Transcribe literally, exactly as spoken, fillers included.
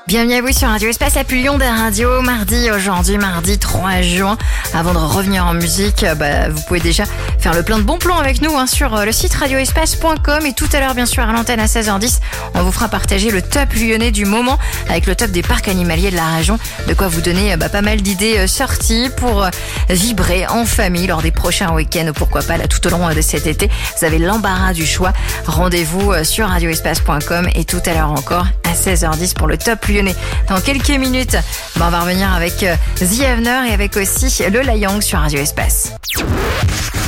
Bienvenue à vous sur Radio Espace, la plus Lyon des radios. Mardi, aujourd'hui, mardi trois juin. Avant de revenir en musique, bah, vous pouvez déjà faire le plein de bons plans avec nous hein, sur le site radio espace point com. Et tout à l'heure, bien sûr, à l'antenne à seize heures dix, on vous fera partager le top lyonnais du moment avec le top des parcs animaliers de la région. De quoi vous donner bah, pas mal d'idées sorties pour vibrer en famille lors des prochains week-ends ou pourquoi pas là tout au long de cet été. Vous avez l'embarras du choix. Rendez-vous sur radio espace point com et tout à l'heure encore à seize heures dix pour le top lyonnais. Dans quelques minutes, bah, on va revenir avec The Avener et avec aussi le La Yang sur Radio Espace.